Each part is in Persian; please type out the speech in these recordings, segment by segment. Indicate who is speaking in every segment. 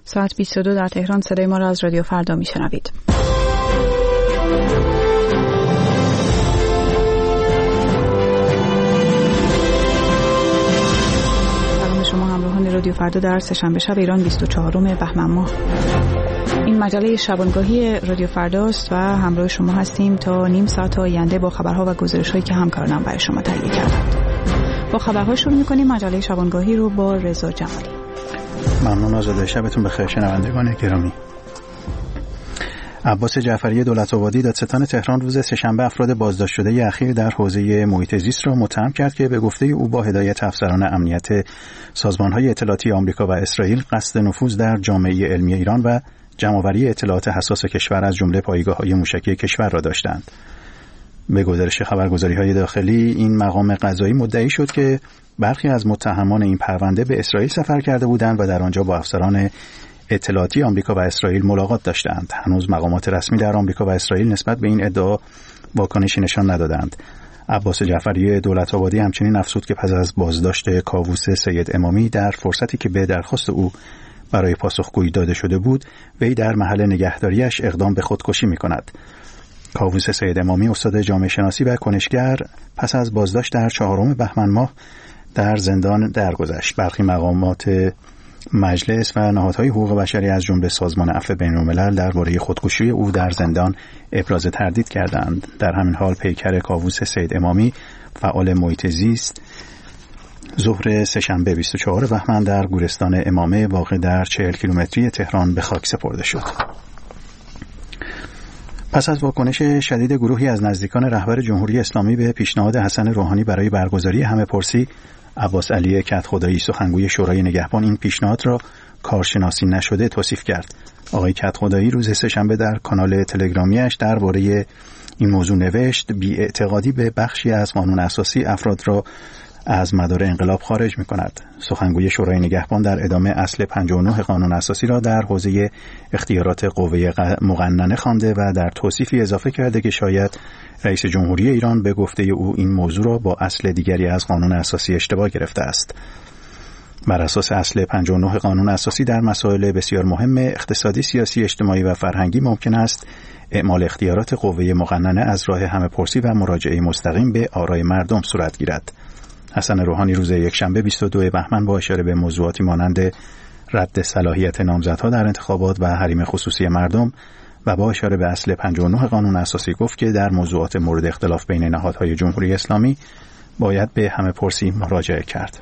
Speaker 1: ساعت 22 در تهران صدای ما را از رادیو فردا میشنوید. سلام شما همراهان رادیو فردا در سه‌شنبه شب ایران 24 بهمن ماه. این مجله شبانگاهی رادیو فرداست و همراه شما هستیم تا نیم ساعت آینده با خبرها و گزارش‌هایی که همکارانم برای شما تهیه کردند. با خبرها شروع می‌کنیم. مجله شبانگاهی رو با رضا جمالی.
Speaker 2: ممنون آزاده. شبتون بخیر شنوندگان گرامی. عباس جعفری دولت‌آبادی دادستان تهران روز سه‌شنبه افراد بازداشت شده اخیر در حوزه محیط زیست را متهم کرد که به گفته او با هدایت افسران امنیت سازمان‌های اطلاعاتی آمریکا و اسرائیل قصد نفوذ در جامعه علمی ایران و جمع‌آوری اطلاعات حساس کشور از جمله پایگاه‌های موشکی کشور را داشتند. به گزارش خبرگزاری‌های داخلی این مقام قضایی مدعی شد که برخی از متهمان این پرونده به اسرائیل سفر کرده بودند و در آنجا با افسران اطلاعاتی آمریکا و اسرائیل ملاقات داشتند. هنوز مقامات رسمی در آمریکا و اسرائیل نسبت به این ادعا واکنشی نشان ندادند. عباس جعفری دولت‌آبادی همچنین افزود که پس از بازداشت کاووس سید امامی در فرصتی که به درخواست او برای پاسخگویی داده شده بود، وی در محل نگهداریش اقدام به خودکشی می‌کند. کاووس سید امامی استاد جامعه شناسی و کنشگر پس از بازداشت در 4 بهمن ماه در زندان درگذشت. برخی مقامات مجلس و نهادهای حقوق بشری از جمله سازمان عفو بین‌الملل درباره خودکشی او در زندان ابراز تردید کردند. در همین حال پیکر کاووس سید امامی فعال محیط زیست ظهر سه‌شنبه 24 بهمن در گورستان امامه واقع در 40 کیلومتری تهران به خاک سپرده شد. پس از واکنش شدید گروهی از نزدیکان رهبر جمهوری اسلامی به پیشنهاد حسن روحانی برای برگزاری همه‌پرسی، عباس علی کدخدایی سخنگوی شورای نگهبان این پیشنهاد را کارشناسی نشده توصیف کرد. آقای کدخدایی روز سه‌شنبه در کانال تلگرامیش درباره این موضوع نوشت: بی‌اعتقادی به بخشی از قانون اساسی افراد را از مدار انقلاب خارج می‌کند. سخنگوی شورای نگهبان در ادامه اصل 59 قانون اساسی را در حوزه اختیارات قوه مقننه خوانده و در توصیفی اضافه کرده که شاید رئیس جمهوری ایران به گفته او این موضوع را با اصل دیگری از قانون اساسی اشتباه گرفته است. بر اساس اصل 59 قانون اساسی در مسائل بسیار مهم اقتصادی، سیاسی، اجتماعی و فرهنگی ممکن است اعمال اختیارات قوه مقننه از راه همه‌پرسی و مراجعه مستقیم به آرای مردم صورت گیرد. حسن روحانی روز یکشنبه 22 بهمن با اشاره به موضوعاتی مانند رد صلاحیت نامزدها در انتخابات و حریم خصوصی مردم و با اشاره به اصل 59 قانون اساسی گفت که در موضوعات مورد اختلاف بین نهادهای جمهوری اسلامی باید به همه‌پرسی مراجعه کرد.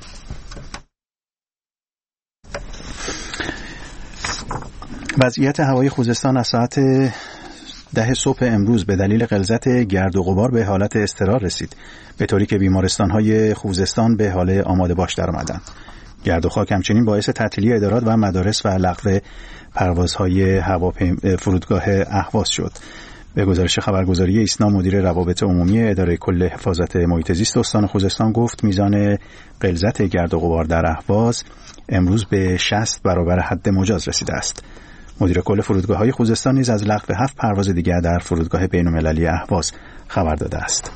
Speaker 2: وضعیت هوای خوزستان از ساعت 10 صبح امروز به دلیل غلظت گرد و غبار به حالت اضطرار رسید، به طوری که بیمارستان‌های خوزستان به حال آماده باش در آمدند. گرد و خاک همچنین باعث تعطیلی ادارات و مدارس و لغو پروازهای فرودگاه اهواز شد. به گزارش خبرگزاری ایسنا مدیر روابط عمومی اداره کل حفاظت محیط زیست استان خوزستان گفت میزان غلظت گرد و غبار در اهواز امروز به 60 برابر حد مجاز رسیده است. مدیر کل فرودگاه‌های خوزستان نیز از لغو 7 پرواز دیگر در فرودگاه بین‌المللی اهواز خبر داده است.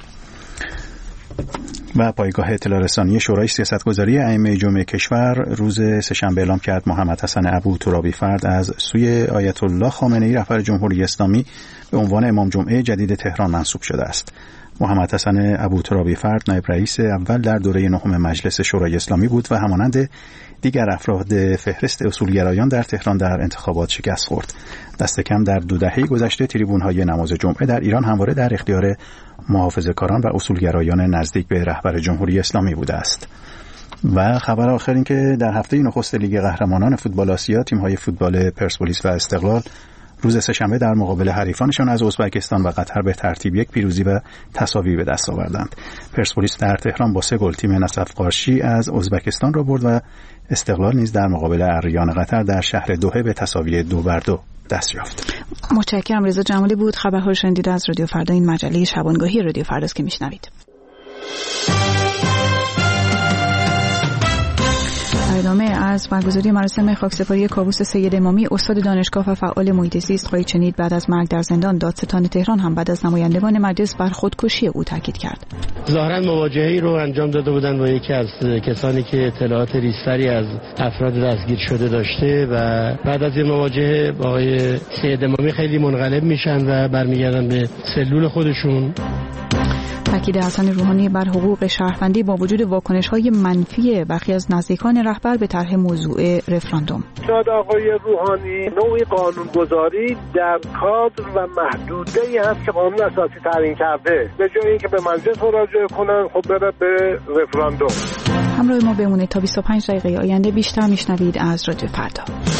Speaker 2: و پایگاه اطلاع رسانی شورای سیاستگذاری ائمه جمعه کشور روز سه‌شنبه اعلام کرد محمد حسن ابوترابی فرد از سوی آیت الله خامنه‌ای رهبر جمهوری اسلامی به عنوان امام جمعه جدید تهران منصوب شده است. محمد حسن ابوترابی فرد نایب رئیس اول در دوره 9 مجلس شورای اسلامی بود و همانند دیگر افراد فهرست اصولگرایان در تهران در انتخابات شکست خورد. دست کم در 2 دهه گذشته تریبون‌های نماز جمعه در ایران همواره در اختیار محافظه‌کاران و اصولگرایان نزدیک به رهبر جمهوری اسلامی بوده است. و خبر آخر این که در هفته نخست لیگ قهرمانان فوتبال آسیا تیم‌های فوتبال پرسپولیس و استقلال روز سه‌شنبه در مقابل حریفانشان از ازبکستان و قطر به ترتیب 1 پیروزی و تساوی به دست آوردند. پرسپولیس در تهران با 3 گل تیم نصف قارشی از ازبکستان را برد و استقلال نیز در مقابل اریان قطر در شهر دوحه به تساوی 2-2 دست یافت.
Speaker 1: متشکرم. رضا جمالی بود. خبرها رو شنیدید از رادیو فردا. این مجله شبانگاهی رادیو فرداست که میشنوید. در ادامه از برگزاری مراسم خاکسپاری کاووس سید امامی، استاد دانشگاه و فعال محیط زیست خواهید شنید بعد از مرگ در زندان دادستان تهران هم بعد از نمایندگان مجلس بر خودکشی او تاکید کرد.
Speaker 3: ظاهرا مواجهه‌ای رو انجام داده بودند با یکی از کسانی که اطلاعات ریزتری از افراد دستگیر شده داشته و بعد از این مواجهه با آقای سید امامی خیلی منقلب میشن و برمیگردن به سلول خودشون.
Speaker 1: تاکید حسن روحانی بر حقوق شهروندی با وجود واکنش‌های منفی برخی از نزدیکان رهبر به طرح موضوع رفراندوم.
Speaker 4: شاید آقای روحانی نوعی قانونگذاری در کادر و محدوده‌ای هست که قانون اساسی تعیین کرده، به جای اینکه به مجلس مراجعه کنن خب بره به رفراندوم.
Speaker 1: همراه ما بمونید تا 25 دقیقه آینده بیشتر میشنوید از رادیو فردا.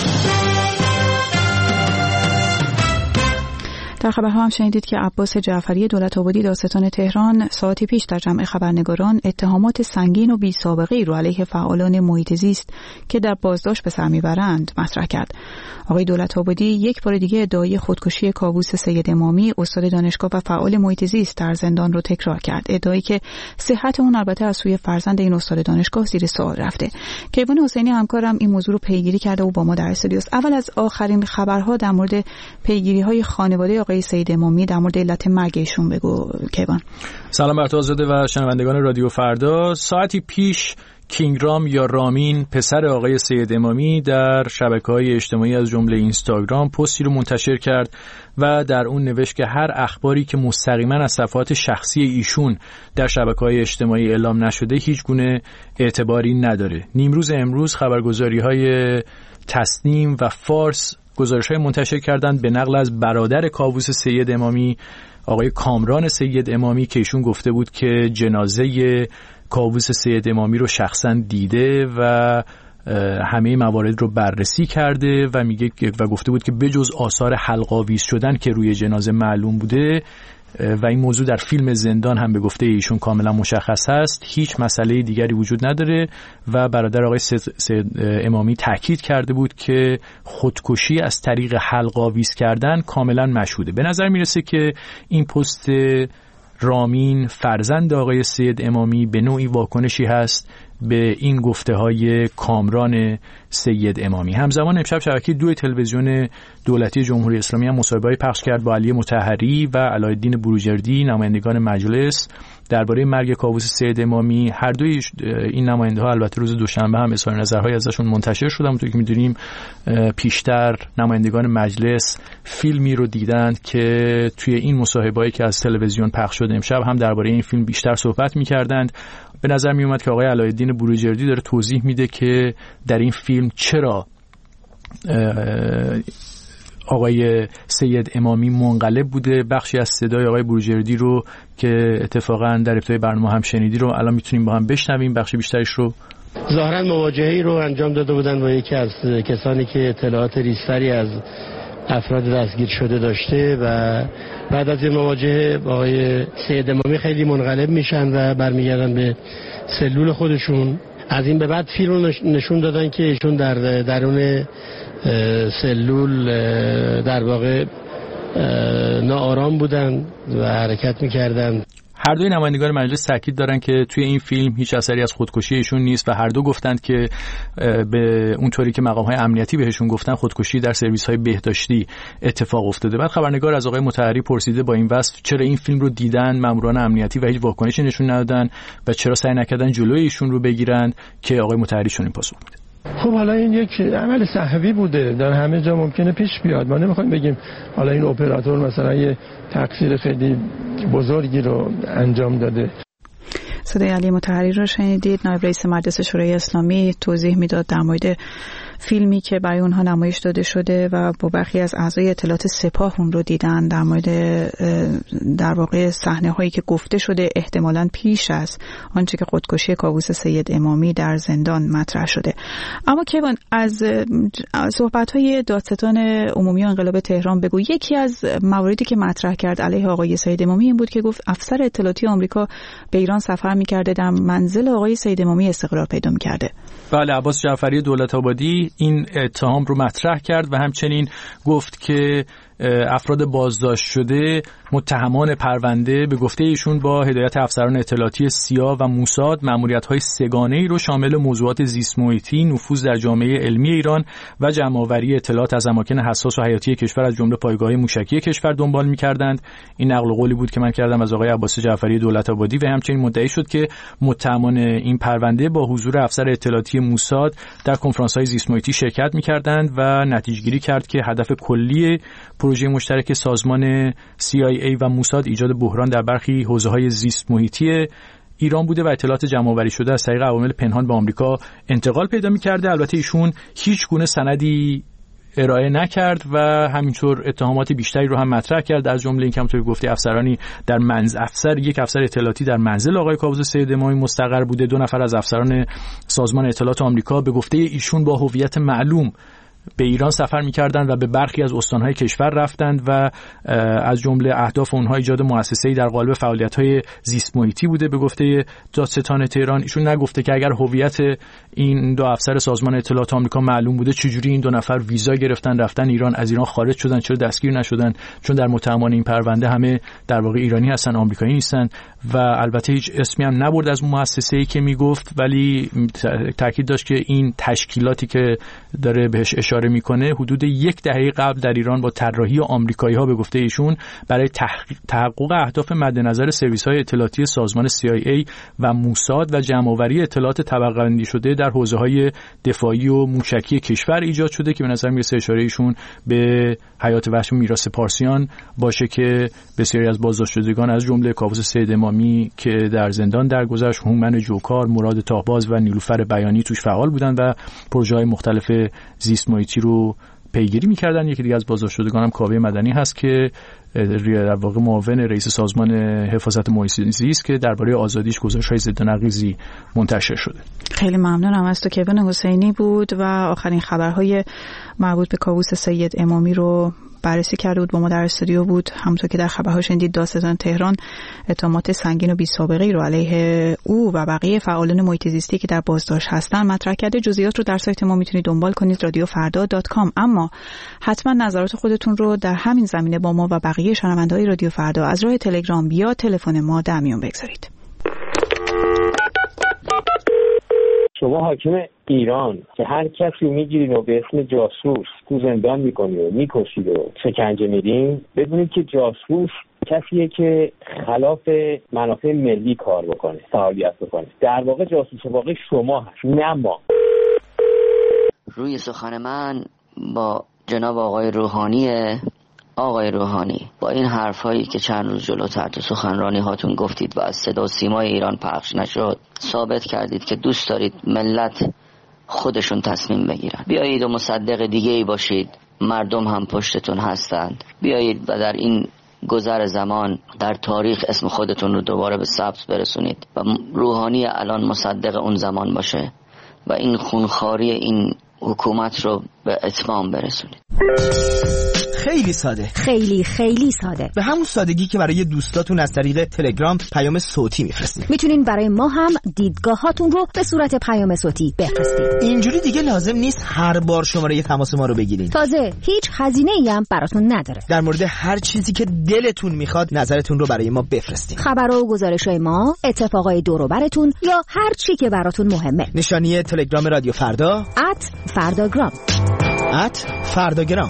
Speaker 1: در خبرها هم شنیدید که عباس جعفری دولت‌آبادی دادستان تهران ساعتی پیش در جمع خبرنگاران اتهامات سنگین و بی‌سابقه‌ای رو علیه فعالان محیط زیست که در بازداشت به سر میبرند مطرح کرد. آقای دولت‌آبادی یک بار دیگه ادعای خودکشی کاووس سید امامی، استاد دانشگاه و فعال محیط زیست در زندان رو تکرار کرد. ادعایی که صحت اون البته از سوی فرزند این استاد دانشگاه زیر سوال رفته. کیوان حسینی همکارم این موضوع رو پیگیری کرده و با ما در استودیوست. اول از آخرین خبرها در مورد پیگیری‌های خانواده آقای سید امامی در مورد علت مرگ ایشون بگو کیوان.
Speaker 5: سلام بر تو آزاده و شنوندگان رادیو فردا. ساعتی پیش کینگرام یا رامین پسر آقای سید امامی در شبکه‌های اجتماعی از جمله اینستاگرام پستی رو منتشر کرد و در اون نوشت که هر اخباری که مستقیما از صفحات شخصی ایشون در شبکه‌های اجتماعی اعلام نشده هیچ گونه اعتباری نداره. نیمروز امروز خبرگزاری‌های تصنیم و فارس گزارش‌های منتشر کردند به نقل از برادر کاووس سید امامی آقای کامران سید امامی که ایشون گفته بود که جنازه کاووس سید امامی رو شخصا دیده و همه موارد رو بررسی کرده و میگه و گفته بود که بجز آثار حلق‌آویز شدن که روی جنازه معلوم بوده و این موضوع در فیلم زندان هم به گفته ایشون کاملا مشخص هست، هیچ مسئله دیگری وجود نداره و برادر آقای سید امامی تاکید کرده بود که خودکشی از طریق حلق‌آویز کردن کاملا مشهوده. به نظر میرسه که این پست رامین فرزند آقای سید امامی به نوعی واکنشی هست به این گفته‌های کامران سید امامی. همزمان امشب شبکه 2 تلویزیون دولتی جمهوری اسلامی هم مصاحبه‌ای پخش کرد با علی مطهری و علایالدین بروجردی، نمایندگان مجلس، درباره مرگ کاووس سید امامی. هر دوی این نماینده‌ها البته روز دوشنبه هم اظهار نظرهای ازشون منتشر شد. همونطور که می‌دونیم پیشتر نمایندگان مجلس فیلمی رو دیدند که توی این مصاحبه‌ای که از تلویزیون پخش شد امشب هم درباره این فیلم بیشتر صحبت می‌کردند. به نظر می اومد که آقای علایالدین بروجردی داره توضیح میده که در این فیلم چرا آقای سید امامی منقلب بوده. بخشی از صدای آقای بروجردی رو که اتفاقا در ابتدای برنامه هم شنیدی رو الان میتونیم با هم بشنویم، بخش بیشترش رو.
Speaker 3: ظاهرا مواجهه‌ای رو انجام داده بودند با یکی از کسانی که اطلاعات ریزتری از افراد دستگیر شده داشته و بعد از این مواجهه با آقای سید امامی خیلی منقلب میشن و برمیگردن به سلول خودشون. از این به بعد فیلم رو نشون دادن که ایشون در درون سلول در واقع ناآرام بودن و حرکت میکردن.
Speaker 5: هر دوی نمایندگان مجلس تاکید دارن که توی این فیلم هیچ اثری از خودکشی ایشون نیست و هر دو گفتند که به اونطوری که مقام‌های امنیتی بهشون گفتن خودکشی در سرویس‌های بهداشتی اتفاق افتاده. بعد خبرنگار از آقای مطهری پرسیده با این وصف چرا این فیلم رو دیدن ماموران امنیتی و هیچ واکنشی نشون ندادن و چرا سعی نکردن جلوی ایشون رو بگیرن، که آقای مطهری چنین پاسخ میده:
Speaker 6: خب حالا این یک عمل صحوی بوده، در همه جا ممکنه پیش بیاد. ما نمیخوایم بگیم حالا این اپراتور مثلا یه تقصیر خیلی بزرگی رو انجام داده.
Speaker 1: صدای علی مطهری رو شنیدید. نایب رئیس مجلس شورای اسلامی توضیح میداد در مورد فیلمی که برای اونها نمایش داده شده و با برخی از اعضای اطلاعات سپاه اون رو دیدن، در مورد در واقع صحنه هایی که گفته شده احتمالاً پیش از آنچه که خودکشی کاووس سید امامی در زندان مطرح شده. اما کیوان، از صحبت های دادستان عمومی انقلاب تهران بگو. یکی از مواردی که مطرح کرد علیه آقای سید امامی این بود که گفت افسر اطلاعاتی آمریکا به ایران سفر می‌کرده، در منزل آقای سید امامی استقرار پیدا می‌کرده.
Speaker 5: بله، عباس جعفری دولت‌آبادی این اتهام رو مطرح کرد و همچنین گفت که افراد بازداشت شده متهمان پرونده به گفته ایشون با هدایت افسران اطلاعاتی سیا و موساد مأموریت‌های سه‌گانه‌ای رو شامل موضوعات زیست محیطی، نفوذ در جامعه علمی ایران و جمع‌آوری اطلاعات از اماکن حساس و حیاتی کشور از جمله پایگاه موشکی کشور دنبال می‌کردند. این نقل قولی بود که من کردم از آقای عباس جعفری دولت‌آبادی و همچنین مدعی شد که متهمان این پرونده با حضور افسر اطلاعاتی موساد در کنفرانس‌های زیست محیطی شرکت می‌کردند و نتیجه‌گیری کرد که هدف کلی پروژه مشترک سازمان CIA و موساد ایجاد بحران در برخی حوزه‌های زیست محیطی ایران بوده و اطلاعات جمع‌آوری شده از طریق عوامل پنهان به آمریکا انتقال پیدا می‌کرده. البته ایشون هیچ گونه سندی ارائه نکرد و همینطور اتهامات بیشتری رو هم مطرح کرد، از جمله اینکه همونطور گفته افسرانی در یک افسر اطلاعاتی در منزل آقای کاووس سید امامی مستقر بوده. 2 نفر از افسران سازمان اطلاعات آمریکا به گفته ایشون با هویت معلوم به ایران سفر می‌کردند و به برخی از استان‌های کشور رفتند و از جمله اهداف اونها ایجاد مؤسسه‌ای در قالب فعالیت‌های زیست محیطی بوده. به گفته دادستان تهران ایشون نگفته که اگر هویت این 2 افسر سازمان اطلاعات آمریکا معلوم بوده چجوری این 2 نفر ویزا گرفتن رفتن ایران، از ایران خارج شدن، چرا دستگیر نشدن، چون در متهمان این پرونده همه در واقع ایرانی هستن، آمریکایی نیستن و البته هیچ اسمی هم نبرد از مؤسسه‌ای که میگفت، ولی تاکید داشت که این تشکیلاتی که داره بهش اشاره میکنه حدود 1 دهه قبل در ایران با طراحی آمریکایی‌ها به گفته ایشون برای تحقق اهداف مد نظر سرویس‌های اطلاعاتی سازمان CIA و موساد و جمع‌آوری اطلاعات طبقه‌بندی شده در حوزه‌های دفاعی و موشکی کشور ایجاد شده که به نظر میرسه اشاره ایشون به حیات وحش و میراث پارسیان باشه که بسیاری از بازداشت شدگان از جمله کاووس سید امامی که در زندان درگذشت، هومن جوکار، مراد تاهباز و نیلوفر بیانی توش فعال بودن و پروژه‌های مختلف زیست محیطی رو پیگیری می‌کردن. یکی دیگه از بازداشت شدگان هم کاوه مدنی هست که در واقع معاون رئیس سازمان حفاظت محیط زیست که درباره آزادیش گزارش‌های ضد نقیضی منتشر شده.
Speaker 1: خیلی ممنونم از تو کیوان حسینی بود و آخرین خبرهای مربوط به کاووس سید امامی رو بررسی کرده بود، با ما در استودیو بود. همونطور که در خبرها شنیدید دادستان تهران اتهامات سنگین و بی‌سابقه‌ای رو علیه او و بقیه فعالان محیط زیستی که در بازداشت هستن مطرح کرده. جزئیات رو در سایت ما میتونید دنبال کنید radiofarda.com. اما حتما نظرات خودتون رو در همین زمینه با ما و بقیه شنونده‌های رادیو فردا از راه تلگرام یا تلفن ما در میون بگذارید.
Speaker 7: شما حاکم ایران که هر کسی میگیرین و به اسم جاسوس تو زندان میکنید و میکشید و شکنجه میدین، بدونید که جاسوس کسیه که خلاف منافع ملی کار بکنه، فعالیت بکنه. در واقع جاسوس واقعی شما هست، نه ما.
Speaker 8: روی سخن من با جناب آقای روحانی با این حرفایی که چند روز جلوتر تو سخنرانی هاتون گفتید و از صدا و سیمای ایران پخش نشد، ثابت کردید که دوست دارید ملت خودشون تصمیم بگیرن. بیایید و مصدق دیگه ای باشید، مردم هم پشتتون هستند. بیایید و در این گذر زمان در تاریخ اسم خودتون رو دوباره به ثبت برسونید و روحانی الان مصدق اون زمان باشه و این خونخواری این حکومت رو به اتمام برسونید.
Speaker 9: خیلی ساده،
Speaker 10: خیلی ساده،
Speaker 9: به همون سادگی که برای دوستاتون از طریق تلگرام پیام صوتی میفرستید.
Speaker 10: میتونین برای ما هم دیدگاهاتون رو به صورت پیام صوتی بفرستید.
Speaker 9: اینجوری دیگه لازم نیست هر بار شماره تماس ما رو بگیرین.
Speaker 10: تازه هیچ هزینه‌ای هم براتون نداره.
Speaker 9: در مورد هر چیزی که دلتون میخواد نظرتون رو برای ما بفرستید.
Speaker 10: خبرها و گزارش‌های ما، اتفاقای دور و برتون یا هر چی که براتون مهمه.
Speaker 9: نشانی تلگرام رادیو فردا
Speaker 10: @فرداگرام.
Speaker 9: @فرداگرام.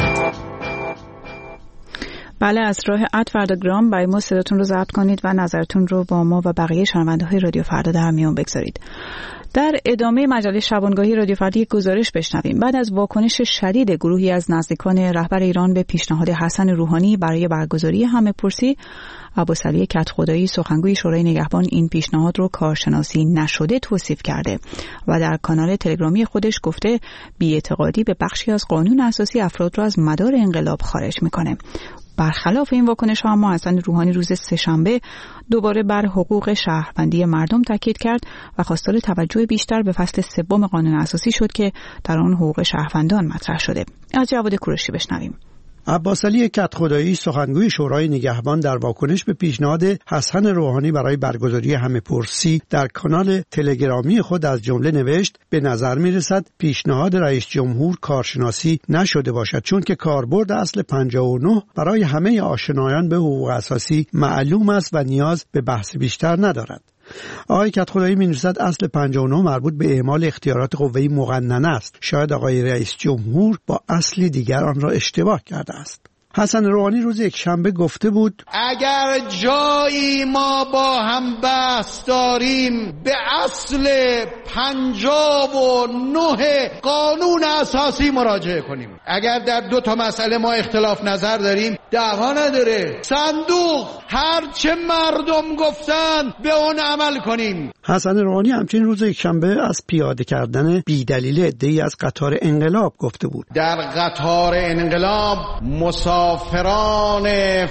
Speaker 1: بله، از راه @فرداگرام برای ما صداتون رو ضبط کنید و نظرتون رو با ما و بقیه شنونده‌های رادیو فردا در میون بگذارید. در ادامه مجله شبانگاهی رادیو فردا یک گزارش بشنویم. بعد از واکنش شدید گروهی از نزدیکان رهبر ایران به پیشنهاد حسن روحانی برای برگزاری همه‌پرسی، ابوسعلی کدخدایی سخنگوی شورای نگهبان این پیشنهاد رو کارشناسی نشده توصیف کرده و در کانال تلگرامی خودش گفته بی‌اعتقادی به بخشی از قانون اساسی افراد را از مدار انقلاب خارج می‌کنه. برخلاف این واکنش ها اما حسن روحانی روز سه‌شنبه دوباره بر حقوق شهروندی مردم تاکید کرد و خواستار توجه بیشتر به فصل 3 قانون اساسی شد که در آن حقوق شهروندان مطرح شده. از جواد کوروشی بشنویم.
Speaker 11: عباسعلی کدخدایی سخنگوی شورای نگهبان در واکنش به پیشنهاد حسن روحانی برای برگزاری همه‌پرسی در کانال تلگرامی خود از جمله نوشت: به نظر می‌رسد پیشنهاد رئیس جمهور کارشناسی نشده باشد، چون که کاربرد اصل 59 برای همه آشنایان به حقوق اساسی معلوم است و نیاز به بحث بیشتر ندارد. آقای کدخدایی می‌نویسد اصل 59 مربوط به اعمال اختیارات قوه‌ای مقننه است. شاید آقای رئیس جمهور با اصلی دیگر آن را اشتباه کرده است. حسن روحانی روز یکشنبه گفته بود:
Speaker 12: اگر جایی ما با هم بحث داریم به اصل 59 قانون اساسی مراجعه کنیم. اگر در 2 مسئله ما اختلاف نظر داریم دعوا نداره، صندوق هرچه مردم گفتن به اون عمل کنیم.
Speaker 11: حسن روحانی همچنین روز یکشنبه از پیاده کردن بی‌دلیل عده‌ای از قطار انقلاب گفته بود.
Speaker 12: در قطار انقلاب مسافران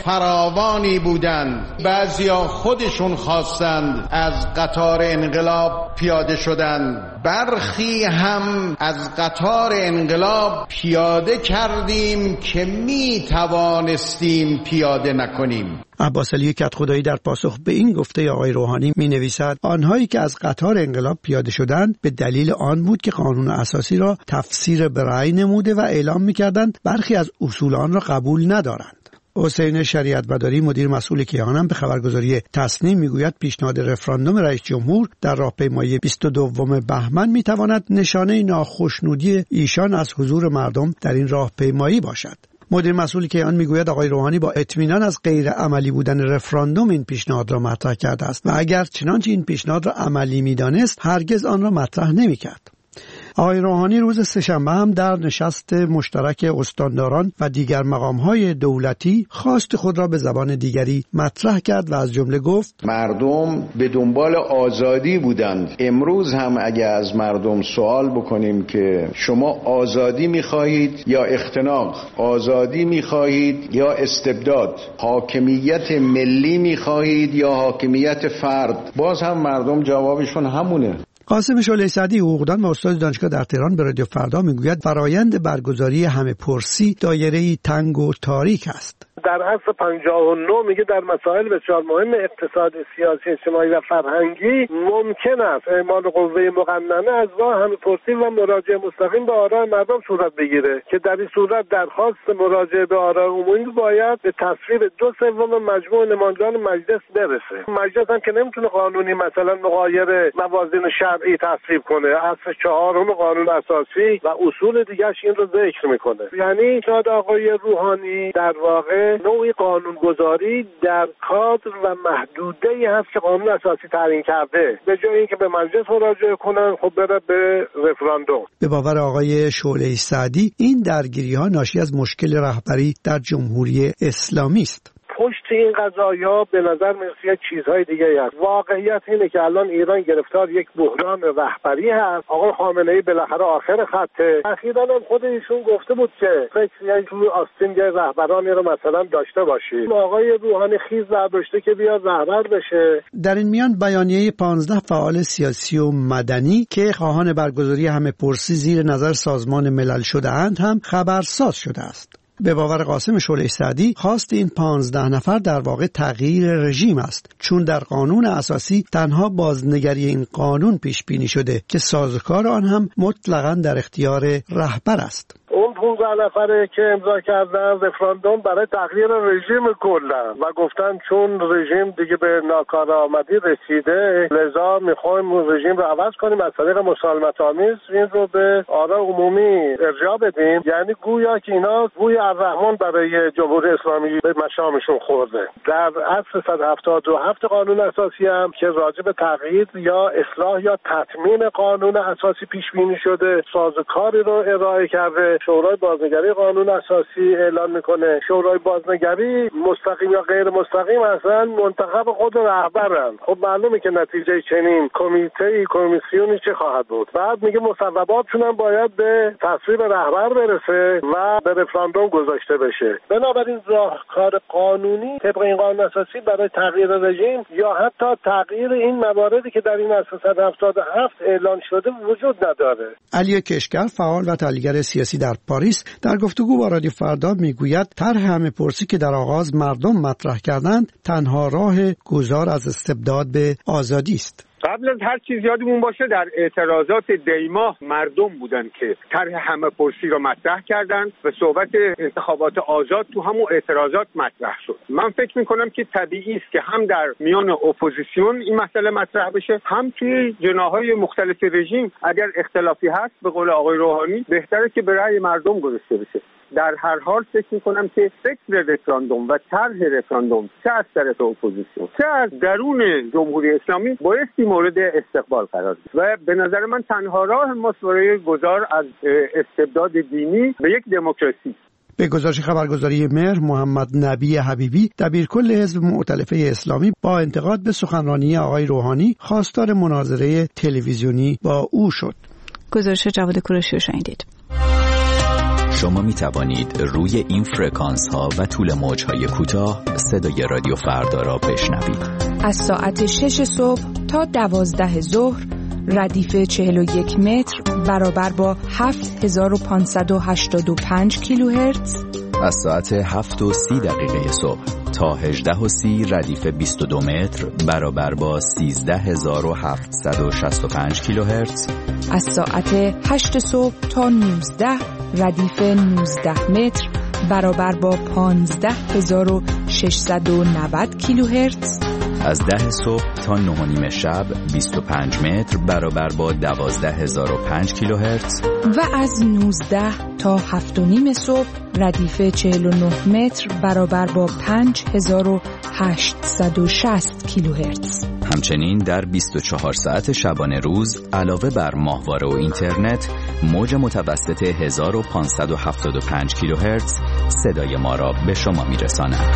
Speaker 12: فراوانی بودند، بعضیا خودشون خواستند از قطار انقلاب پیاده شدند، برخی هم از قطار انقلاب پیاده کردیم که می توانستیم پیاده نکنیم.
Speaker 11: عباسعلی کدخدایی در پاسخ به این گفته آقای روحانی می نویسد: آنهایی که از قطار انقلاب پیاده شدند به دلیل آن بود که قانون اساسی را تفسیر به رأی نموده و اعلام می کردند برخی از اصول آن را قبول ندارند. حسین شریعت مداری مدیر مسئول کیهان به خبرگزاری تصنیم میگوید پیشنهاد رفراندوم رئیس جمهور در راهپیمایی 22 بهمن میتواند نشانه ناخشنودی ایشان از حضور مردم در این راهپیمایی باشد. مدیر مسئول کیهان میگوید آقای روحانی با اطمینان از غیر عملی بودن رفراندوم این پیشنهاد را مطرح کرده است و اگر چنانچه این پیشنهاد را عملی میدانست هرگز آن را مطرح نمیکرد. آقای روحانی روز سه‌شنبه هم در نشست مشترک استانداران و دیگر مقام‌های دولتی خواست خود را به زبان دیگری مطرح کرد و از جمله گفت:
Speaker 12: مردم به دنبال آزادی بودند. امروز هم اگه از مردم سوال بکنیم که شما آزادی می‌خواهید یا اختناق، آزادی می‌خواهید یا استبداد، حاکمیت ملی می‌خواهید یا حاکمیت فرد، باز هم مردم جوابشون همونه.
Speaker 11: قاسم شعله سعدی حقوقدان و استاد دانشگاه در تهران به رادیو فردا میگوید فرایند برگزاری همه‌پرسی دایره‌ای تنگ و تاریک است.
Speaker 4: در اصل 59 میگه در مسائل بسیار مهم اقتصادی، سیاسی، اجتماعی و فرهنگی ممکن است اعمال قوه مقننه از راه همه‌پرسی و مراجعه مستقیم به آراء مردم صورت بگیره که در این صورت درخواست مراجعه به آراء عمومی باید به تصویب 2/3 مجموع نمایندگان مجلس برسه. مجلس هم که نمیتونه قانونی مثلا مغایر موازین شرعی تصویب کنه. اصل 4 قانون اساسی و اصول دیگرش این رو ذکر میکنه. یعنی شاید آقای روحانی در واقع نوعی قانونگذاری در کادر و محدوده‌ای هست که قانون اساسی تعیین کرده. به جای اینکه به مجلس مراجعه کنن خب بره به رفراندوم.
Speaker 11: به باور آقای شعله سعدی این درگیری‌ها ناشی از مشکل رهبری در جمهوری اسلامی است.
Speaker 4: پشت این قضایا به نظر میرسه چیزهای دیگه هست. واقعیت اینه که الان ایران گرفتار یک بحران رهبری هست. آقای خامنه‌ای بالاخره آخر خطه. اخیراً هم خود ایشون گفته بود که فکر توی آستین یه رهبرانی رو مثلا داشته باشید. آقای روحانی خیز برداشته که بیاد رهبر بشه.
Speaker 11: در این میان بیانیه 15 فعال سیاسی و مدنی که خواهان برگزاری همه‌پرسی زیر نظر سازمان ملل شده‌اند هم خبرساز شده است. به باور قاسم شعله سعدی خواست این 15 نفر در واقع تغییر رژیم است، چون در قانون اساسی تنها بازنگری این قانون پیش بینی شده که سازوکار آن هم مطلقاً در اختیار رهبر است.
Speaker 4: اون 15 نفره که امضا کردن رفراندوم برای تغییر رژیم کلا و گفتن چون رژیم دیگه به ناکارآمدی رسیده لذا میخوایم رژیم رو عوض کنیم، از طریق مسالمت آمیز این رو به آراء عمومی ارجاع بدیم. یعنی گویا که اینا بوی الرحمن برای جمهوری اسلامی به مشامشون خورده. در اصل 177 قانون اساسی هم که راجع به تغییر یا اصلاح یا تطمیم قانون اساسی پیش بینی شده سازوکاری رو ارائه کرده. شورای بازنگری قانون اساسی اعلان میکنه. شورای بازنگری مستقیم یا غیر مستقیم اصلا منتخب خود رهبرن. خب معلومه که نتیجه چنین کمیسیونی چه خواهد بود. بعد میگه مصوباتشون هم باید به تصویب رهبر برسه و به رفراندوم گذاشته بشه. بنابراین راهکار قانونی طبق این قانون اساسی برای تغییر رژیم یا حتی تغییر این مواردی که در این اصل 177 اعلان شده وجود نداره.
Speaker 11: علی کشگر فعال و تحلیلگر سیاسی در پاریس در گفتگو با رادیو فردا میگوید طرح همه‌پرسی که در آغاز مردم مطرح کردند تنها راه گذار از استبداد به آزادی است.
Speaker 13: قبل از هر چیز یادمون باشه در اعتراضات دیماه مردم بودن که طرح همه‌پرسی رو مطرح کردند و صحبت انتخابات آزاد تو همون اعتراضات مطرح شد. من فکر میکنم که طبیعی است که هم در میان اپوزیسیون این مسئله مطرح بشه، هم توی جناح‌های مختلف رژیم اگر اختلافی هست به قول آقای روحانی بهتره که به رأی مردم گذاشته بشه. در هر حال فکر میکنم که فکر رفراندوم و طرح رفراندوم چه از طرف اپوزیسیون چه از درون جمهوری اسلامی بایستی مورد استقبال قرار گیرد و به نظر من تنها راه ماست برای گذار از استبداد دینی به یک دموکراسی.
Speaker 11: به گزارش خبرگزاری مهر، محمد نبی حبیبی دبیرکل حزب مؤتلفه اسلامی با انتقاد به سخنرانی آقای روحانی خواستار مناظره تلویزیونی با او شد.
Speaker 1: گزارش جواد کوروشی رو شنیدید.
Speaker 14: شما می توانید روی این فرکانس ها و طول موج های کوتاه صدای رادیو فردا را بشنوید.
Speaker 15: از ساعت 6 صبح تا 12 ظهر ردیف 41 متر برابر با 7585 کیلوهرتز.
Speaker 14: از ساعت 7:30 صبح تا 18:30 ردیف 22 متر برابر با 13765 کیلوهرتز.
Speaker 15: از ساعت 8 صبح تا 19 ردیف 19 متر برابر با 15690 کیلوهرتز.
Speaker 14: از 10 صبح تا 9:30 شب 25 متر برابر با 12005 کیلوهرتز.
Speaker 15: و از 19 تا 7:30 صبح ردیف 49 متر برابر با 5860 کیلوهرتز.
Speaker 14: همچنین در 24 ساعت شبانه روز علاوه بر ماهواره و اینترنت موج متوسط 1575 کیلوهرتز صدای ما را به شما میرساند.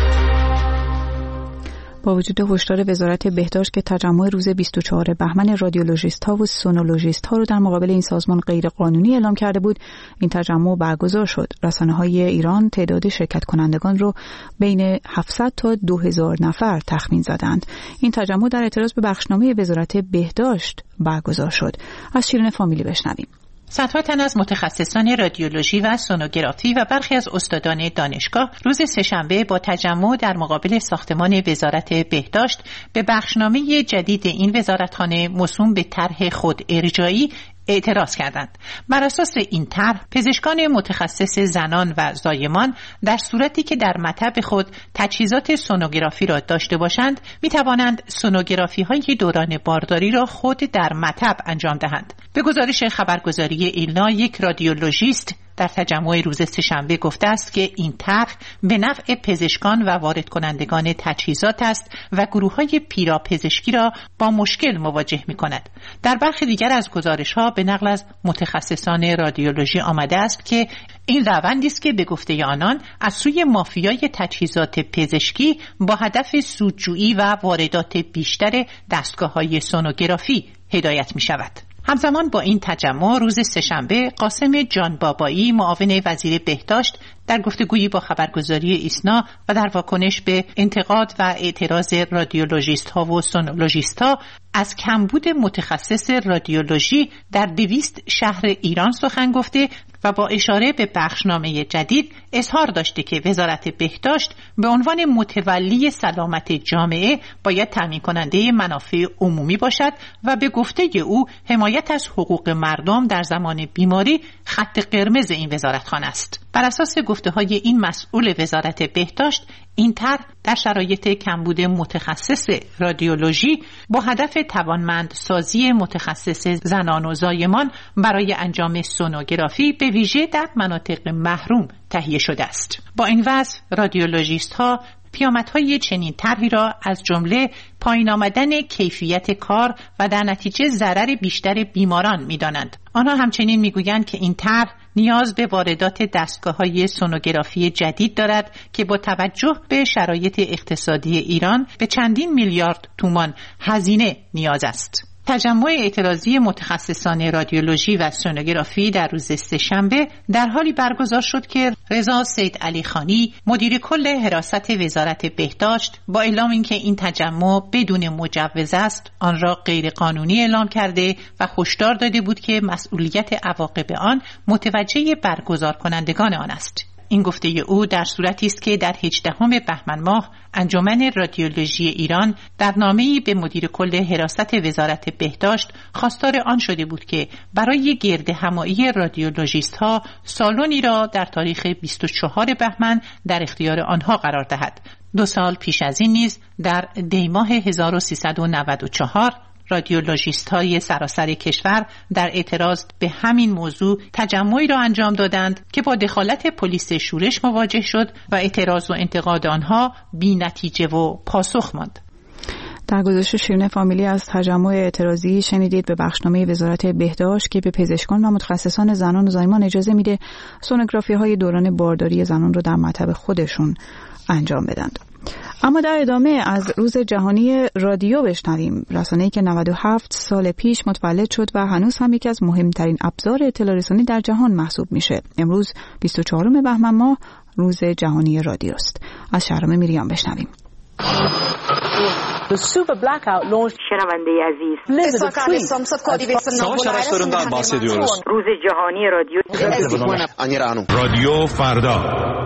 Speaker 1: با وجود هشدار وزارت بهداشت که تجمع روز 24 بهمن رادیولوژیست‌ها و سونولوژیست‌ها رو در مقابل این سازمان غیرقانونی اعلام کرده بود، این تجمع برگزار شد. رسانه‌های ایران تعداد شرکت کنندگان رو بین 700 تا 2000 نفر تخمین زدند. این تجمع در اعتراض به بخشنامه وزارت بهداشت برگزار شد. از شیرین فامیلی بشنویم.
Speaker 16: صدها تن از متخصصان رادیولوژی و سونوگرافی و برخی از استادان دانشگاه روز سه‌شنبه با تجمع در مقابل ساختمان وزارت بهداشت به بخشنامه جدید این وزارتخانه موسوم به طرح خود ارجاعی اعتراض کردند. بر اساس این طرح پزشکان متخصص زنان و زایمان در صورتی که در مطب خود تجهیزات سونوگرافی را داشته باشند می توانند سونوگرافی های دوران بارداری را خود در مطب انجام دهند. به گزارش خبرگزاری ایلنا، یک رادیولوژیست در تجمع روز سه‌شنبه گفته است که این طرح به نفع پزشکان و وارد کنندگان تجهیزات است و گروه‌های پیراپزشکی را با مشکل مواجه می‌کند. در برخی دیگر از گزارش‌ها به نقل از متخصصان رادیولوژی آمده است که این روندی است که به گفته آنان از سوی مافیای تجهیزات پزشکی با هدف سودجویی و واردات بیشتر دستگاه‌های سونوگرافی هدایت می‌شود. همزمان با این تجمع روز سه‌شنبه قاسم جان بابایی معاون وزیر بهداشت در گفتگویی با خبرگزاری ایسنا و در واکنش به انتقاد و اعتراض رادیولوژیست ها و سونولوژیست ها از کمبود متخصص رادیولوژی در 200 شهر ایران سخن گفته و با اشاره به بخشنامه جدید اظهار داشته که وزارت بهداشت به عنوان متولی سلامت جامعه باید تامین کننده منافع عمومی باشد و به گفته او حمایت از حقوق مردم در زمان بیماری خط قرمز این وزارتخانه است. بر اساس گفته‌های این مسئول وزارت بهداشت، این طرح در شرایط کمبود متخصص رادیولوژی با هدف توانمندسازی متخصص زنان و زایمان برای انجام سونوگرافی به ویژه در مناطق محروم تهیه شده است. با این وضع رادیولوژیست‌ها پیامدهای چنین طرحی را از جمله پایین آمدن کیفیت کار و در نتیجه ضرر بیشتر بیماران می‌دانند. آنها همچنین می‌گویند که این طرح نیاز به واردات دستگاه‌های سونوگرافی جدید دارد که با توجه به شرایط اقتصادی ایران به چندین میلیارد تومان هزینه نیاز است. تجمع اعتراضی متخصصان رادیولوژی و سونوگرافی در روز سه‌شنبه در حالی برگزار شد که رضا سید علی خانی مدیر کل حراست وزارت بهداشت با اعلام اینکه این تجمع بدون مجوز است آن را غیر قانونی اعلام کرده و هشدار داده بود که مسئولیت عواقب آن متوجه برگزار کنندگان آن است. این گفته او در صورتی است که در 18 بهمن ماه انجمن رادیولوژی ایران در نامه‌ای به مدیر کل حراست وزارت بهداشت خواستار آن شده بود که برای گرد همایی رادیولوژیست‌ها سالونی را در تاریخ 24 بهمن در اختیار آنها قرار دهد. 2 سال پیش از این نیز در دی‌ماه 1394 رادیولوژیست‌های سراسر کشور در اعتراض به همین موضوع تجمعی را انجام دادند که با دخالت پلیس شورش مواجه شد و اعتراض و انتقاد آنها بی نتیجه و پاسخ ماند.
Speaker 1: در گزارش شیرین فامیلی از تجمع اعتراضی شنیدید به بخشنامه وزارت بهداشت که به پزشکان و متخصصان زنان و زایمان اجازه میده سونوگرافی‌های دوران بارداری زنان رو در مطب خودشون انجام بدن. اما در ادامه از روز جهانی رادیو بشنویم. رسانه‌ای که 97 سال پیش متولد شد و هنوز هم یکی از مهمترین ابزار اطلاع رسانی در جهان محسوب میشه. امروز 24 بهمن ماه روز جهانی رادیو است. از شهرام میریان بشنویم.
Speaker 17: The super blackout launched.
Speaker 18: شنونده عزیز روز جهانی
Speaker 19: رادیو فردا.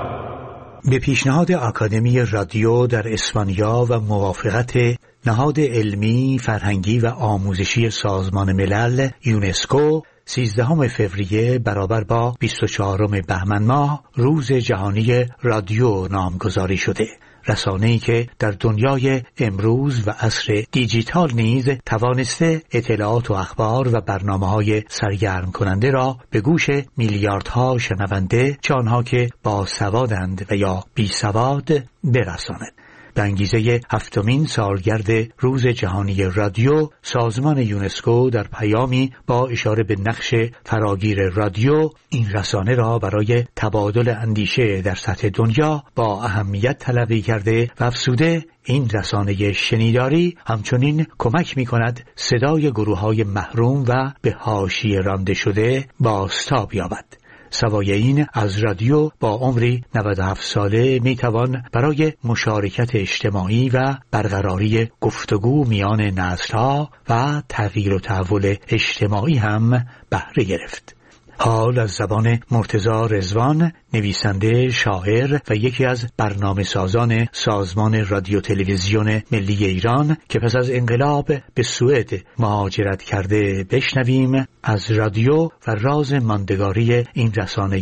Speaker 11: به پیشنهاد آکادمی رادیو در اسپانیا و موافقت نهاد علمی، فرهنگی و آموزشی سازمان ملل یونسکو 13 فوریه برابر با 24 بهمن ماه روز جهانی رادیو نامگذاری شده. رسانه‌ای که در دنیای امروز و عصر دیجیتال نیز توانسته اطلاعات و اخبار و برنامه‌های سرگرم کننده را به گوش میلیاردها شنونده، چه آنها که باسوادند و یا بیسواد، برساند. به انگیزه 7مین سالگرد روز جهانی رادیو، سازمان یونسکو در پیامی با اشاره به نقش فراگیر رادیو این رسانه را برای تبادل اندیشه در سطح دنیا با اهمیت تلقی کرده و افزوده این رسانه شنیداری همچنین کمک می کند صدای گروه‌های محروم و به حاشیه رانده شده بازتاب یابد. سوای این از رادیو با عمری 97 ساله میتوان برای مشارکت اجتماعی و برقراری گفتگو میان نسل‌ها و تغییر و تحول اجتماعی هم بهره گرفت. حال از زبان مرتضی رضوان، نویسنده، شاعر و یکی از برنامه‌سازان سازمان رادیو تلویزیون ملی ایران که پس از انقلاب به سوئد مهاجرت کرده، بشنویم از رادیو و راز ماندگاری این رسانه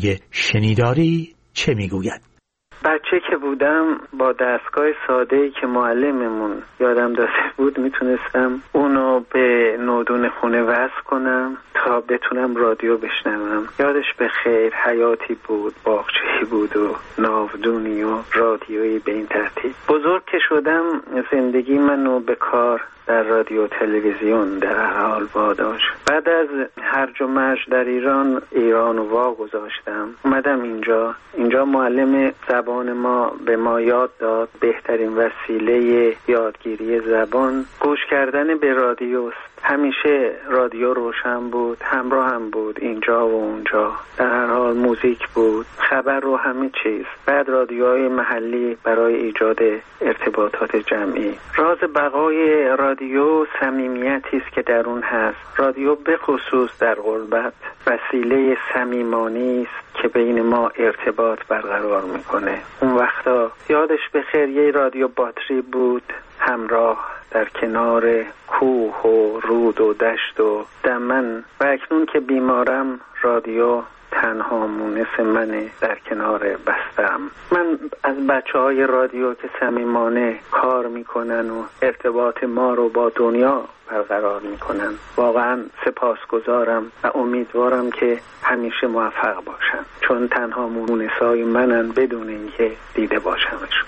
Speaker 11: شنیداری چه میگوید.
Speaker 20: بچه که بودم با دستگاه ساده‌ای که معلممون یادم داده بود میتونستم اونو به نودون خونه وصل کنم تا بتونم رادیو بشنوم. یادش به خیر، حیاتی بود، باغچه‌ای بود و ناودونی و رادیویی به این ترتیب. بزرگ که شدم زندگی منو به کار در رادیو تلویزیون در هر حال واداشت. بعد از هرج و مرج در ایران وا گذاشتم. اومدم اینجا معلم زبان ما به ما یاد داد بهترین وسیله یادگیری زبان گوش کردن به رادیوست. همیشه رادیو روشن بود، همراه هم بود، اینجا و اونجا، در هر حال موزیک بود، خبر و همه چیز. بعد رادیوهای محلی برای ایجاد ارتباطات جمعی. راز بقای رادیو صمیمیتی است که در اون هست. رادیو به خصوص در غربت وسیله صمیمانه است که بین ما ارتباط برقرار میکنه. اون وقتا یادش به خیر یه رادیو باتری بود همراه در کنار کوه و رود و دشت و دمن، و اکنون که بیمارم رادیو تنها مونس منه در کنار بستم. من از بچه‌های رادیو که صمیمانه کار میکنن و ارتباط ما رو با دنیا برقرار میکنن واقعا سپاسگزارم و امیدوارم که همیشه موفق باشن، چون تنها مونسای منن بدون اینکه دیده باشمشون.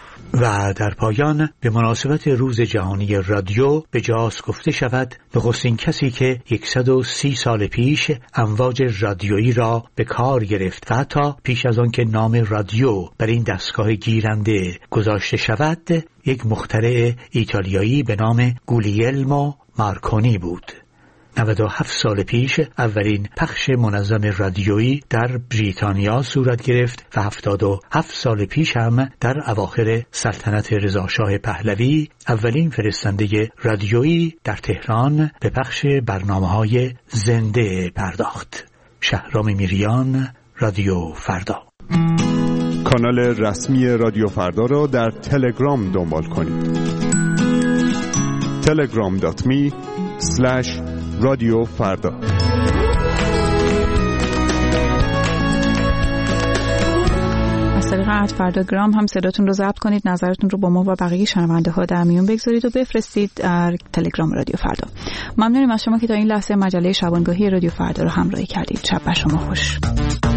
Speaker 11: و در پایان به مناسبت روز جهانی رادیو به جاست گفته شود نخستین کسی که 130 سال پیش امواج رادیویی را به کار گرفت و حتی پیش از آن که نام رادیو بر این دستگاه گیرنده گذاشته شود یک مخترع ایتالیایی به نام گولیلمو مارکونی بود. 97 سال پیش اولین پخش منظم رادیویی در بریتانیا صورت گرفت و 77 سال پیش هم در اواخر سلطنت رضاشاه پهلوی اولین فرستنده رادیویی در تهران به پخش برنامه‌های زنده پرداخت. شهرام میریان، رادیو فردا.
Speaker 17: کانال رسمی رادیو فردا را در تلگرام دنبال کنید. telegram.me/رادیو فردا.
Speaker 1: از طریق @فرداگرام هم صداتون رو ضبط کنید، نظرتون رو با ما و بقیه شنونده ها در میون بگذارید و بفرستید در تلگرام رادیو فردا. ممنونیم از شما که تا این لحظه مجله شبانگاهی رادیو فردا رو همراهی کردید. شب بر شما خوش.